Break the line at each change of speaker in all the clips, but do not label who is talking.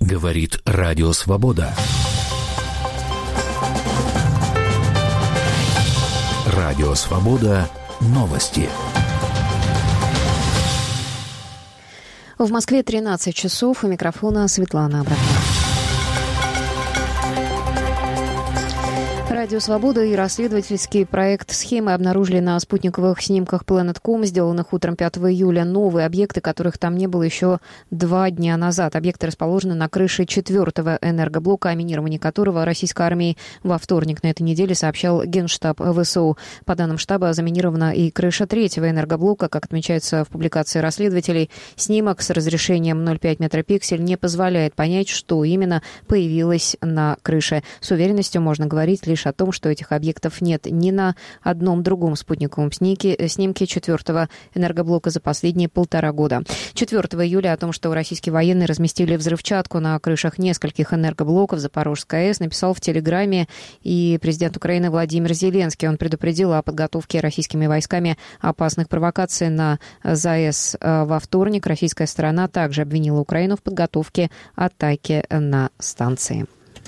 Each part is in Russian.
Говорит Радио Свобода. Радио Свобода. Новости.
В Москве 13 часов. У микрофона Светлана Абрахамова. Радио «Свобода» и расследовательский проект «Схемы» обнаружили на спутниковых снимках Planet.com, сделанных утром 5 июля, новые объекты, которых там не было еще 2 дня назад. Объекты расположены на крыше 4-го энергоблока, о минировании которого российской армии во вторник на этой неделе сообщал Генштаб ВСУ. По данным штаба, заминирована и крыша 3-го энергоблока. Как отмечается в публикации расследователей, снимок с разрешением 0,5 метропиксель не позволяет понять, что именно появилось на крыше. С уверенностью можно говорить лишь о том, что этих объектов нет ни на одном другом спутниковом снимке 4-го энергоблока за последние 1,5 года. 4 июля о том, что российские военные разместили взрывчатку на крышах нескольких энергоблоков Запорожской АЭС, написал в Телеграме и президент Украины Владимир Зеленский. Он предупредил о подготовке российскими войсками опасных провокаций на ЗАЭС во вторник. Российская сторона также обвинила Украину в подготовке атаки на станции.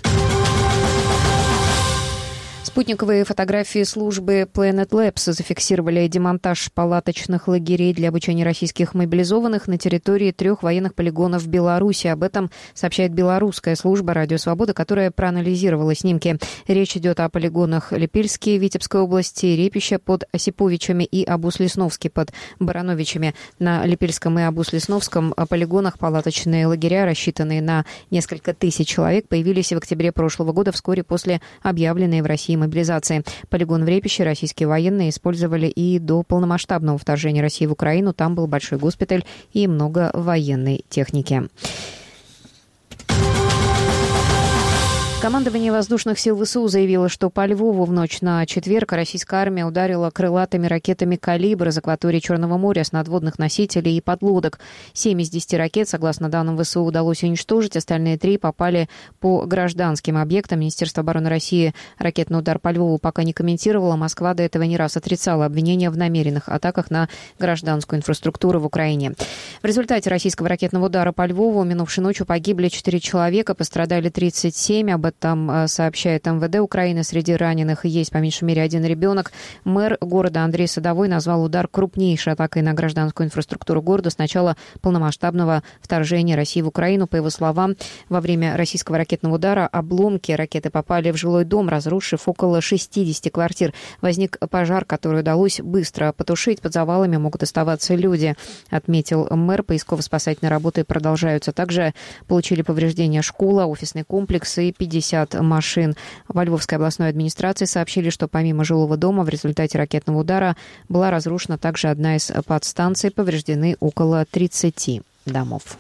Спутниковые фотографии службы Planet Labs зафиксировали демонтаж палаточных лагерей для обучения российских мобилизованных на территории 3 военных полигонов в Беларуси. Об этом сообщает белорусская служба «Радио Свобода», которая проанализировала снимки. Речь идет о полигонах Липельский Витебской области, Репище под Осиповичами и Абус-Лесновский под Барановичами. На Липельском и Абус-Лесновском полигонах палаточные лагеря, рассчитанные на несколько тысяч человек, появились в октябре прошлого года, вскоре после объявленной в России мобилизации. Полигон в Репище российские военные использовали и до полномасштабного вторжения России в Украину. Там был большой госпиталь и много военной техники. Командование воздушных сил ВСУ заявило, что по Львову в ночь на четверг российская армия ударила крылатыми ракетами «Калибр» из акватории Черного моря с надводных носителей и подлодок. 7 из 10 ракет, согласно данным ВСУ, удалось уничтожить. Остальные 3 попали по гражданским объектам. Министерство обороны России ракетный удар по Львову пока не комментировало. Москва до этого не раз отрицала обвинения в намеренных атаках на гражданскую инфраструктуру в Украине. В результате российского ракетного удара по Львову минувшей ночью погибли 4 человека, пострадали 37. Об этом сообщает МВД Украины. Среди раненых есть по меньшей мере 1 ребенок. Мэр города Андрей Садовой назвал удар крупнейшей атакой на гражданскую инфраструктуру города с начала полномасштабного вторжения России в Украину. По его словам, во время российского ракетного удара обломки ракеты попали в жилой дом, разрушив около 60 квартир. Возник пожар, который удалось быстро потушить. Под завалами могут оставаться люди, отметил мэр. Поисково-спасательные работы продолжаются. Также получили повреждения школа, офисный комплекс и 50 машин. Во Львовской областной администрации сообщили, что помимо жилого дома в результате ракетного удара была разрушена также одна из подстанций, повреждены около 30 домов.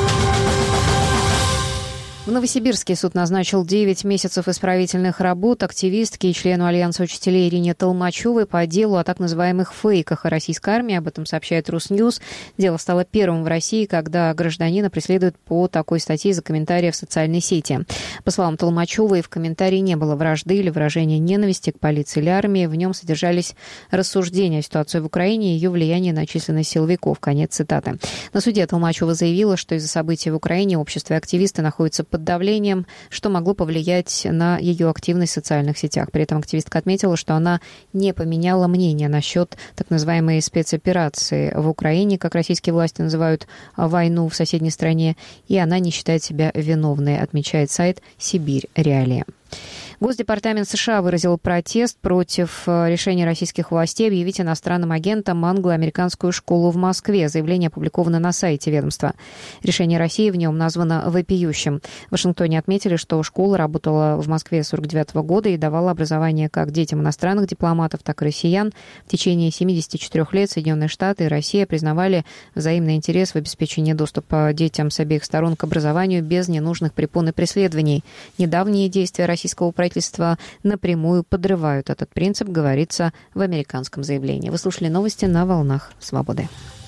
В Новосибирске суд назначил 9 месяцев исправительных работ активистке и члену Альянса учителей Ирине Толмачевой по делу о так называемых фейках о российской армии. Об этом сообщает Русньюз. Дело стало первым в России, когда гражданина преследуют по такой статье за комментарии в социальной сети. По словам Толмачевой, в комментарии не было вражды или выражения ненависти к полиции или армии. В нем содержались рассуждения о ситуации в Украине и ее влиянии на численность силовиков. Конец цитаты. На суде Толмачева заявила, что из-за событий в Украине общество и активисты находятся под давлением, что могло повлиять на ее активность в социальных сетях. При этом активистка отметила, что она не поменяла мнение насчет так называемой спецоперации в Украине, как российские власти называют войну в соседней стране, и она не считает себя виновной, отмечает сайт «Сибирь. Реалии». Госдепартамент США выразил протест против решения российских властей объявить иностранным агентом англо-американскую школу в Москве. Заявление опубликовано на сайте ведомства. Решение России в нем названо вопиющим. В Вашингтоне отметили, что школа работала в Москве с 1949 года и давала образование как детям иностранных дипломатов, так и россиян. В течение 74 лет Соединенные Штаты и Россия признавали взаимный интерес в обеспечении доступа детям с обеих сторон к образованию без ненужных препон и преследований. Недавние действия российского правительства напрямую подрывают этот принцип, говорится в американском заявлении. Вы слушали новости на «Волнах Свободы».